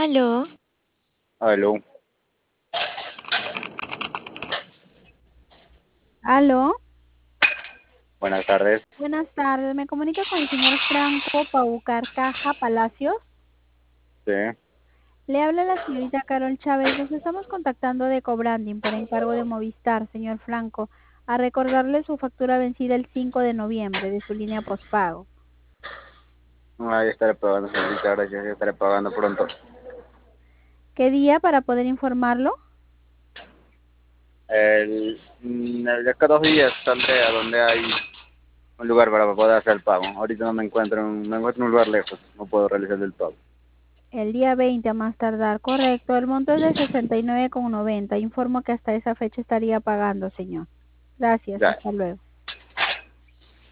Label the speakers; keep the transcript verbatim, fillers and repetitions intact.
Speaker 1: Aló,
Speaker 2: Aló,
Speaker 3: Aló,
Speaker 2: buenas tardes.
Speaker 3: buenas tardes. Me comunica con el señor Franco Paucar Caja Palacios.
Speaker 2: Sí.
Speaker 3: Le habla la señorita Carol Chávez. Nos estamos contactando de Cobranding por encargo de Movistar, señor Franco, a recordarle su factura vencida el cinco de noviembre de su línea postpago.
Speaker 2: Ahí estaré pagando, señorita, gracias. Ya estaré pagando pronto.
Speaker 3: ¿Qué día para poder informarlo?
Speaker 2: El, mm, el de acá dos días saldré a donde hay un lugar para poder hacer el pago. Ahorita no me encuentro, en- me encuentro en un lugar lejos. No puedo realizar el pago.
Speaker 3: El día veinte a más tardar, correcto. El monto es de sesenta y nueve con noventa. Informo que hasta esa fecha estaría pagando, señor. Gracias,
Speaker 2: Ya.
Speaker 3: hasta luego.